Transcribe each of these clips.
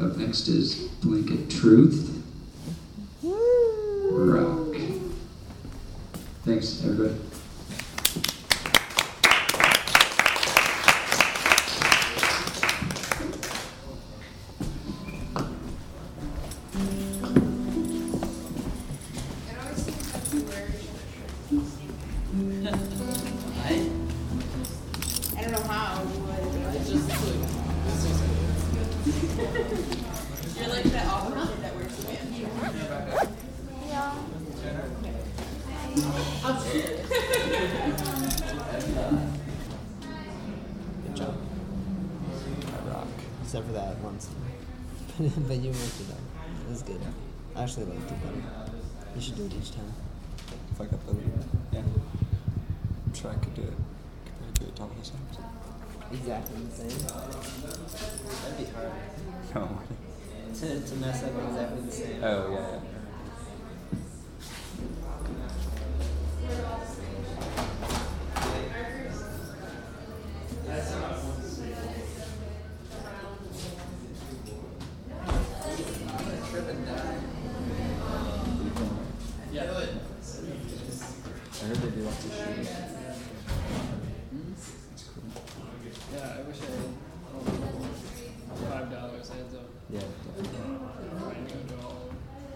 Up next is Blanket Truth. Rock. Thanks, everybody. I don't know how, but it's just you're like that awkward kid that wears the band. Yeah. Good job. I rock. Except for that once. But you worked it out. It was good. I actually liked it better. You should do it each time. If I got the yeah. I'm sure I could do it. Compared to the top of the songs. Exactly the same. That'd be hard. No. To mess up exactly the same. Oh yeah. I heard they do lots of shoes. It's cool. Yeah, I wish I had $5 heads up. Yeah, definitely. Trying to go to all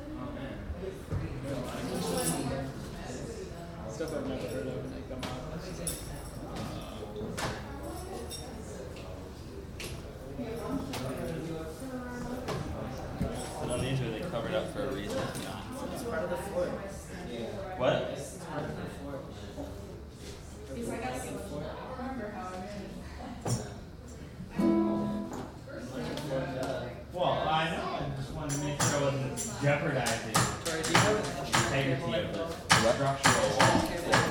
stuff I've never heard of and they come out. It's just But on these are they covered up for a reason? It's part of the floor. What? It's part of the floor. Because I gotta get remember how Well, I know. I just wanted to make sure I wasn't jeopardizing the integrity of the structural wall.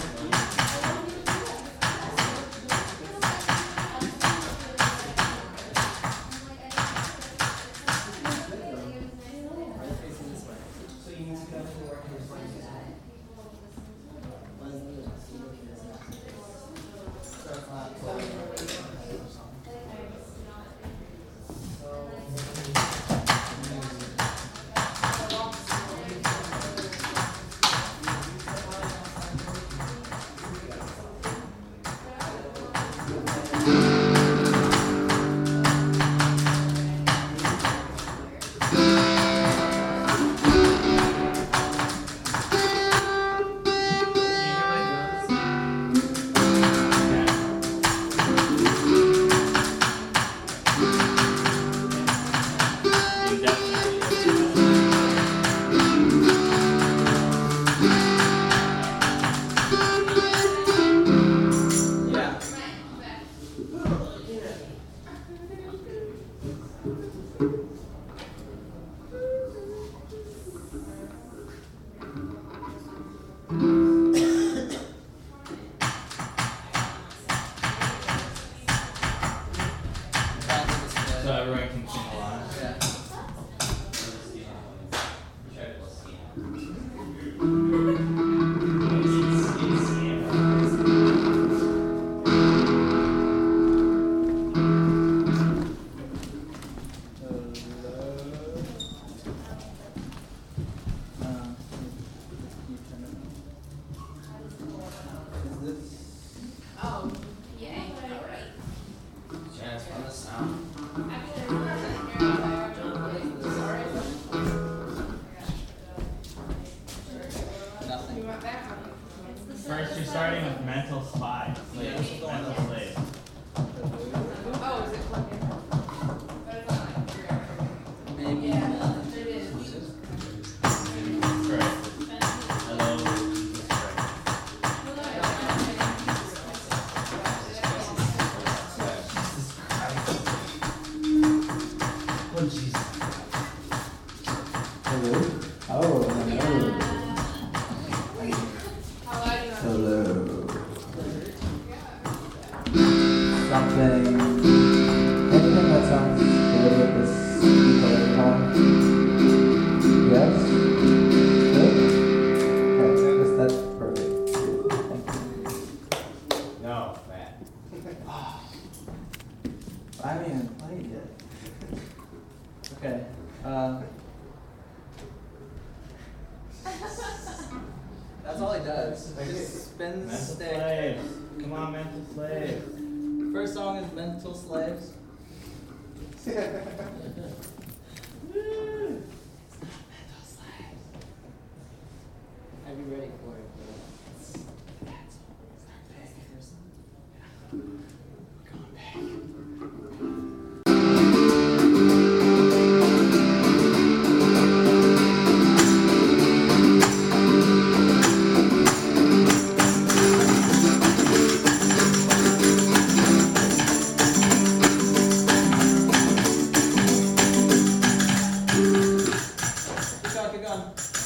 So everyone can sing along. oh, yeah, right. Yes, on the sound. Nothing. First, you're starting with mental slide. Slave. Mental slave. Oh, is it plugged in? Maybe. Yeah, it is. Correct. Hello. Correct. Oh, jeez. Hello. Oh, hello. How loud do you want? Hello. Something. Anything that sounds good with this speaker on? Yes? Good? Okay, yes, that's perfect. Thank you. No, Matt. I haven't even played yet. Okay. That's all he does. Just spins the Mental stick. slaves. Come on, mental slaves. First song is Mental Slaves. I'd be ready for it. Keep going.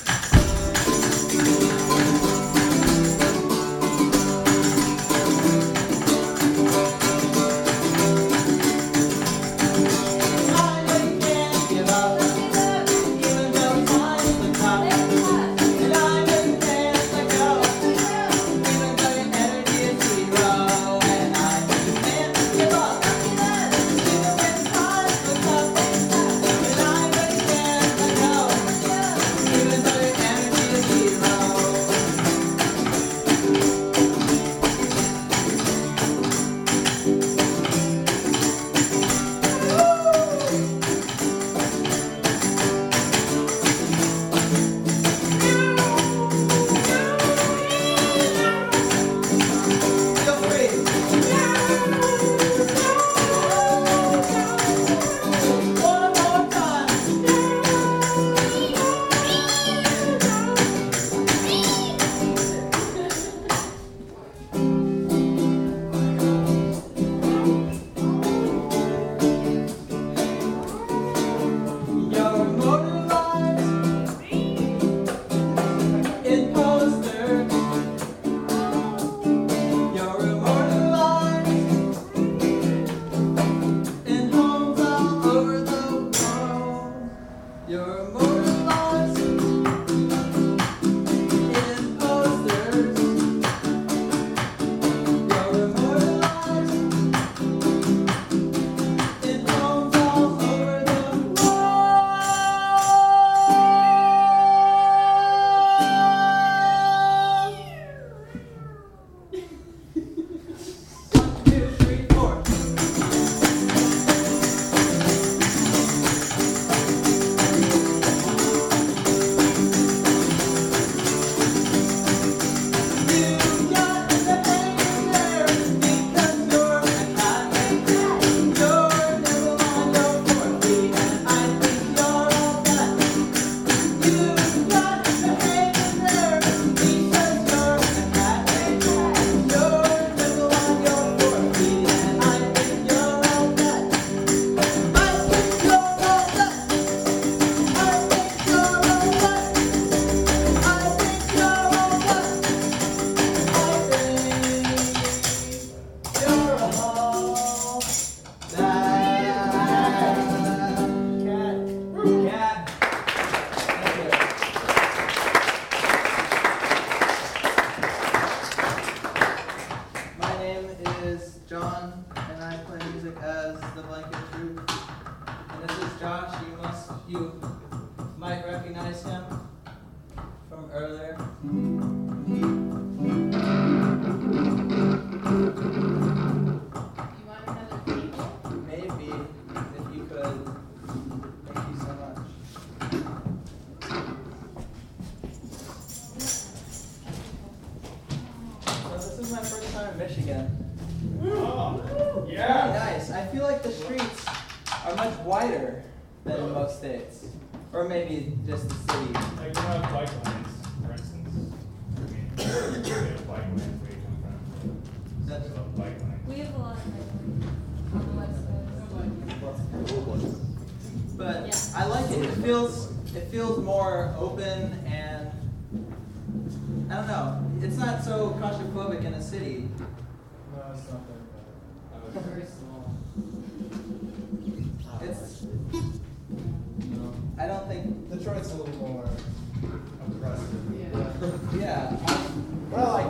You might recognize him from earlier. You want another table? Maybe, if you could. Thank you so much. So this is my first time in Michigan. Oh, Very yeah. nice. I feel like the streets are much wider than in most states. Or maybe just the city. Like we have bike lanes, for instance. I mean, we have bike lanes where you come from. That's So bike lanes. We have a lot of people on the west coast. But Yeah. I like it. It feels more open and I don't know. It's not so claustrophobic in a city. No, it's not that bad. Very small. It's I don't think Detroit's a little more oppressive. yeah. But I like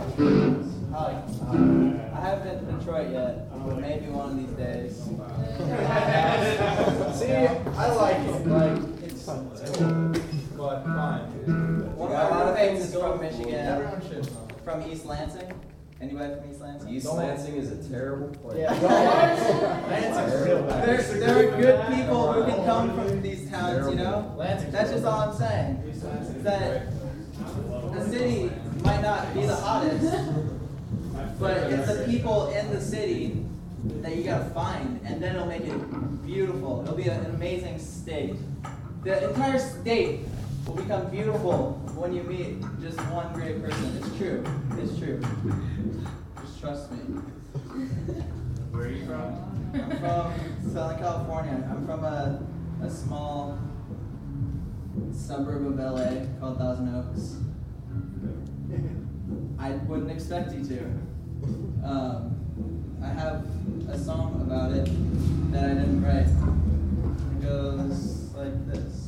I haven't been to Detroit yet, but maybe one of these days. See, I like it. Like, It's But fine. One Yeah, of a lot my of roommates things is go from cool. Michigan, Everyone should know. from East Lansing. Anybody from East Lansing? East Lansing is a terrible place. Yeah. Lansing's real bad. There are good people who can come from these towns, you know? That's just all I'm saying. Is that the city might not be the hottest, but it's the people in the city that you gotta find, and then it'll make it beautiful. It'll be an amazing state. The entire state will become beautiful when you meet just one great person. It's true. It's true. Just trust me. Where are you from? I'm from Southern California. I'm from a small suburb of LA called Thousand Oaks. I wouldn't expect you to. I have a song about it that I didn't write. It goes like this.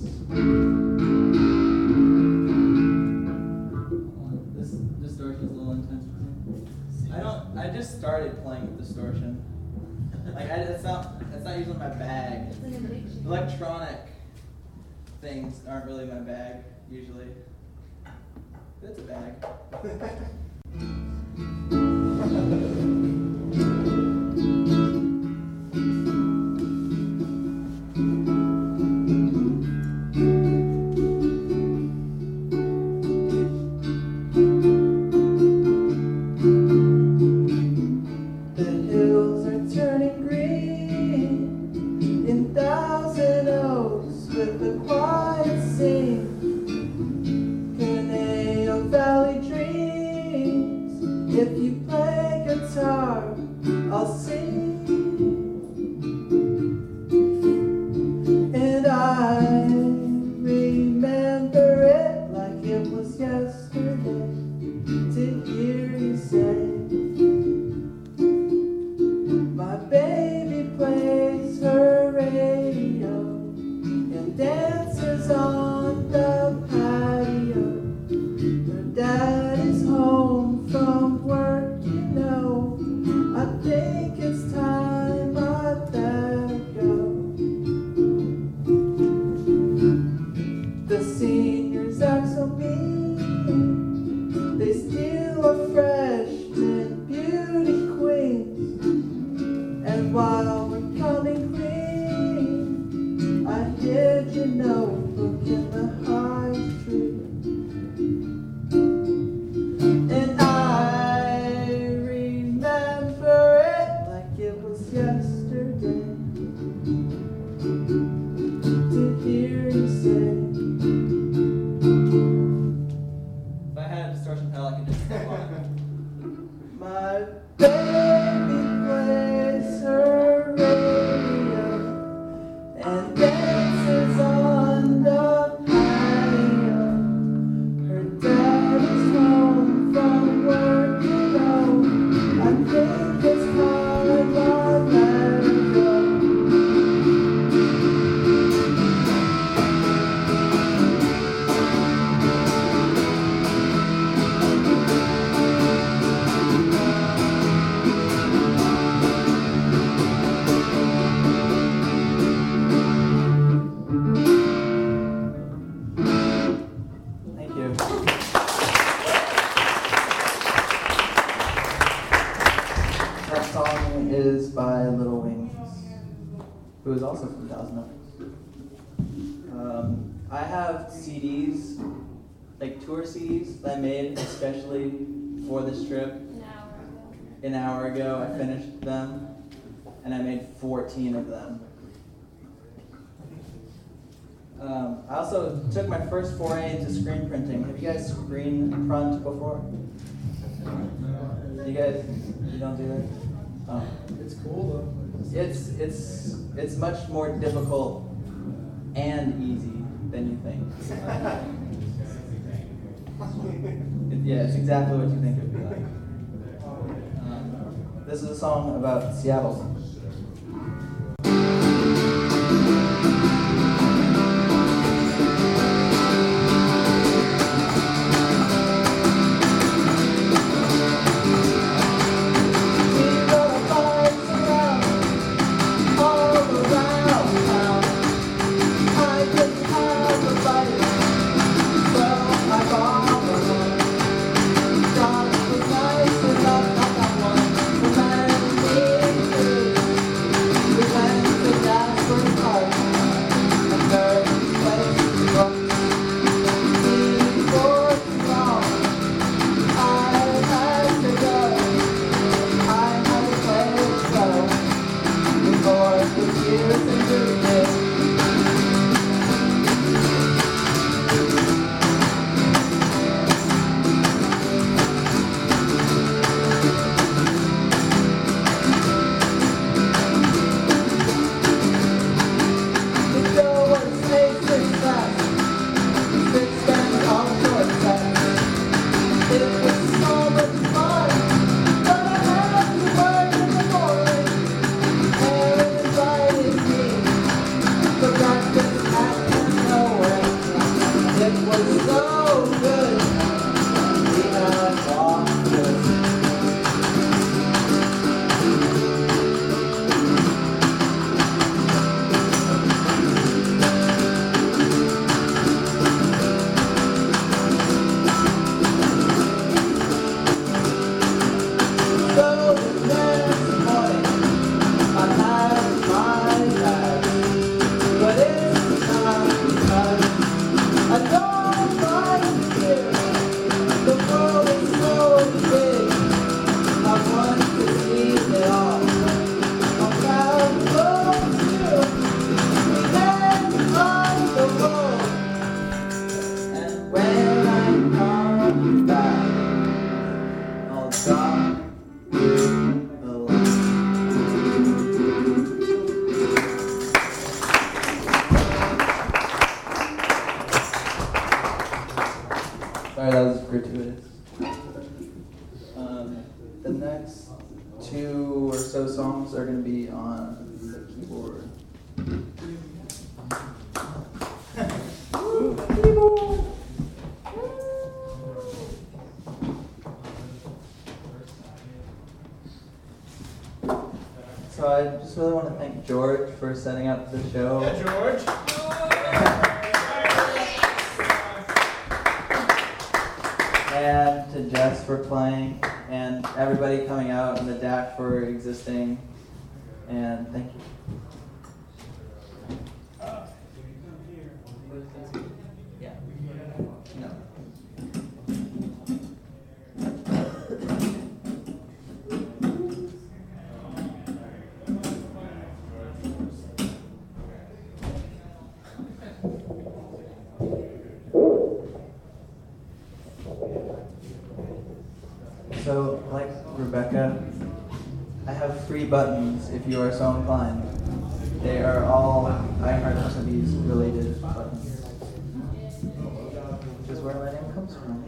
This distortion's a little intense for me. I just started playing with distortion. Like it's not usually my bag. Electronic things aren't really my bag usually. But it's a bag. Who is also from Thousand Oaks. I have CDs, like tour CDs that I made especially for this trip. An hour ago I finished them, and I made 14 of them. I also took my first foray into screen printing. Have you guys screen print before? You don't do that? Oh. It's cool though. It's much more difficult and easy than you think. Yeah, it's exactly what you think it would be like. This is a song about Seattle. All around town, I could have Sorry, that was gratuitous. The next 2 or so songs are going to be on the keyboard. Keyboard! So I just really want to thank George for setting up the show. Yeah, George. And to Jess for playing, and everybody coming out, and the DAC for existing, and thank you. Yeah. No. So, like Rebecca, I have 3 buttons if you are so inclined. They are all iHeartMusicBeats related buttons, which is where my name comes from.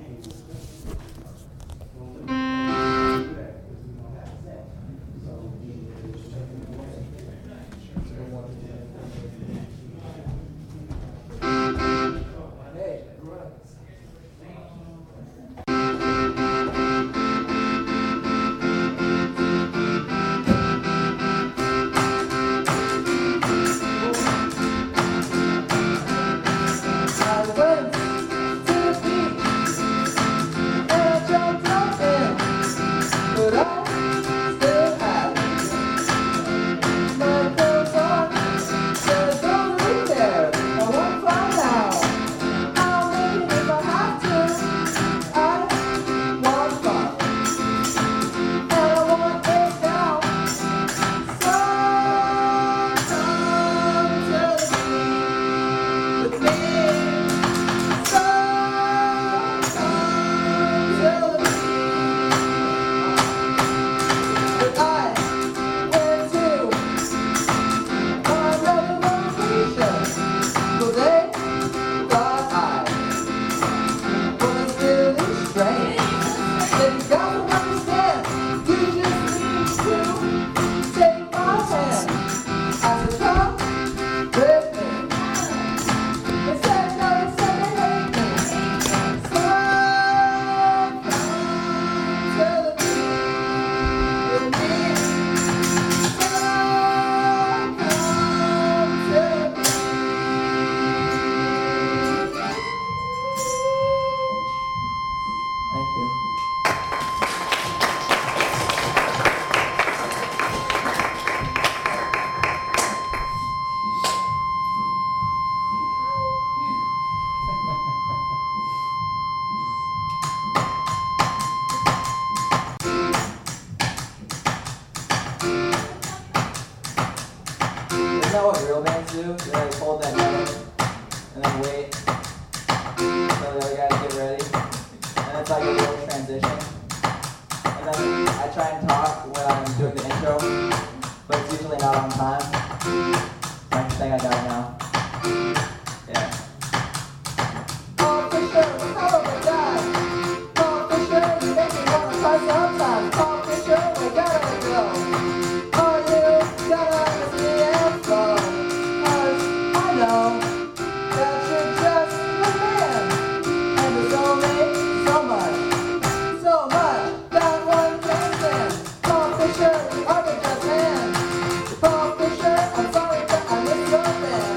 Thank you. Isn't that what real bands do? They like hold that note and then wait until the other guys get ready. And it's like a real transition. And then I try and talk when I'm doing the intro, but it's usually not on time. Like the thing I got now. Yeah. Oh, for sure, how about that? Oh, for sure, you make me want to cry sometimes. Oh, for sure, we gotta go. Oh, you gotta miss me and flow. 'Cause I know that you're just a man. And there's only so much that one can stand. Paul Fisher, you are the best man. Paul Fisher, I'm sorry that I missed your band.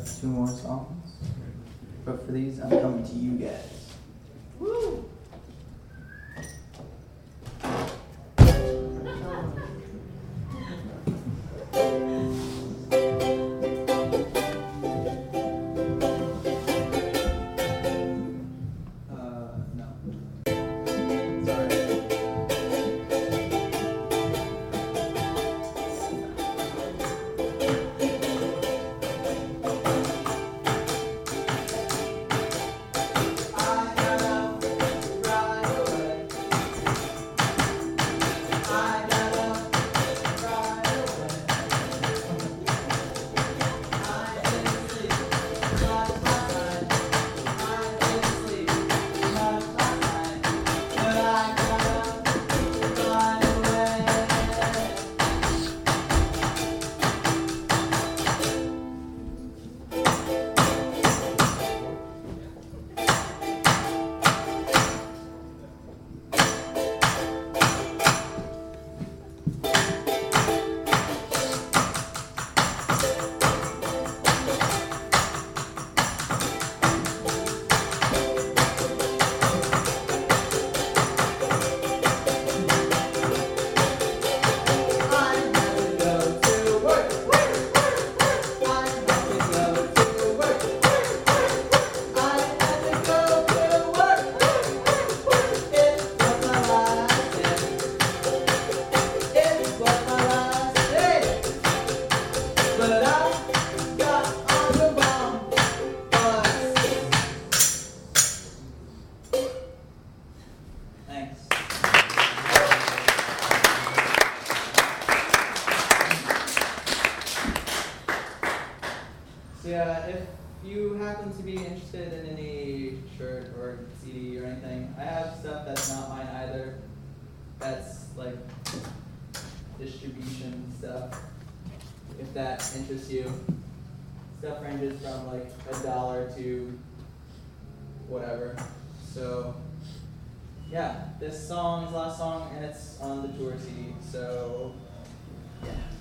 have 2 more songs. But for these, I'm coming to you guys. Woo! No. Sorry. Yeah, if you happen to be interested in any shirt or CD or anything, I have stuff that's not mine either. That's like distribution stuff, if that interests you. Stuff ranges from like $1 to whatever. So yeah, this song is the last song and it's on the tour CD, so yeah.